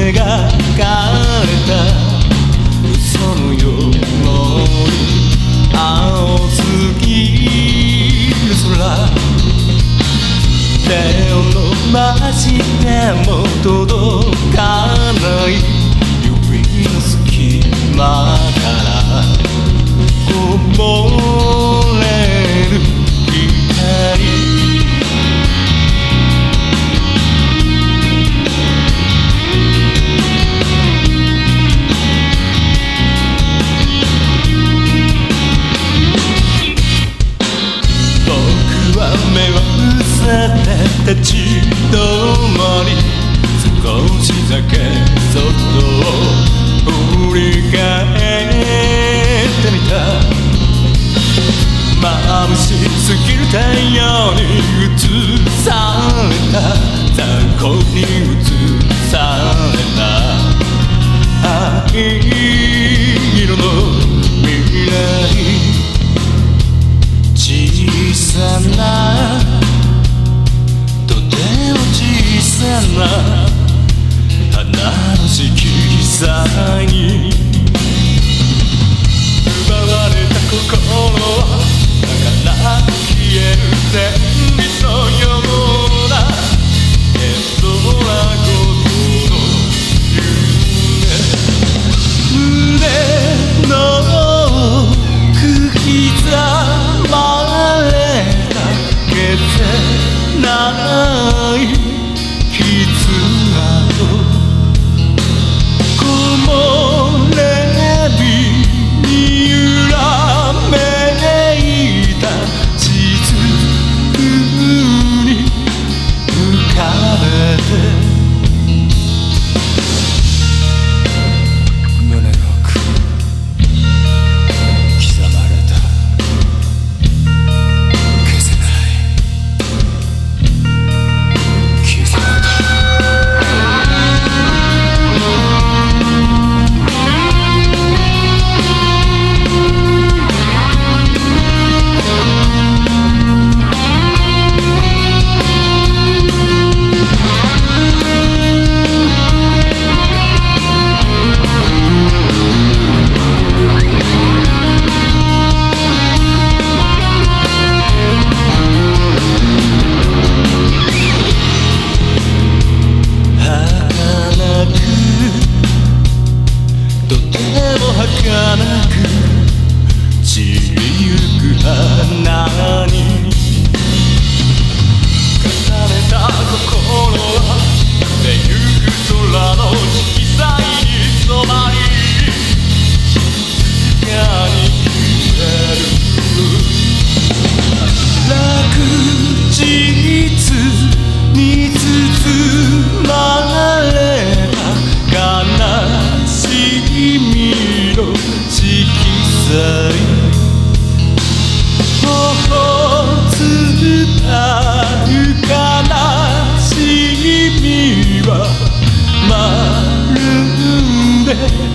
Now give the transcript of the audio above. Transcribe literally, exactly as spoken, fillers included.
描かれた嘘のように青すぎる空、手を伸ばしても届かない指の隙間からこぼれる光、目を伏せて立ち止まり、少しだけ外を振り返ってみた。眩しすぎる太陽に映された、残酷に映された灰色の未来、小さなとても小さな花の色彩に奪われた心はだから消える天理のようなエドラごとの夢、胸の釘刻まれた消せない傷跡、木漏れ日に揺らめいた雫に浮かべて、胸の奥刻まれた消せない傷跡。とても儚く散りゆく花に重ねた心は揺れゆく空の色彩に染まり静かに消える。落日に包まれた悲しみの色彩、頬つった悲しみは丸んで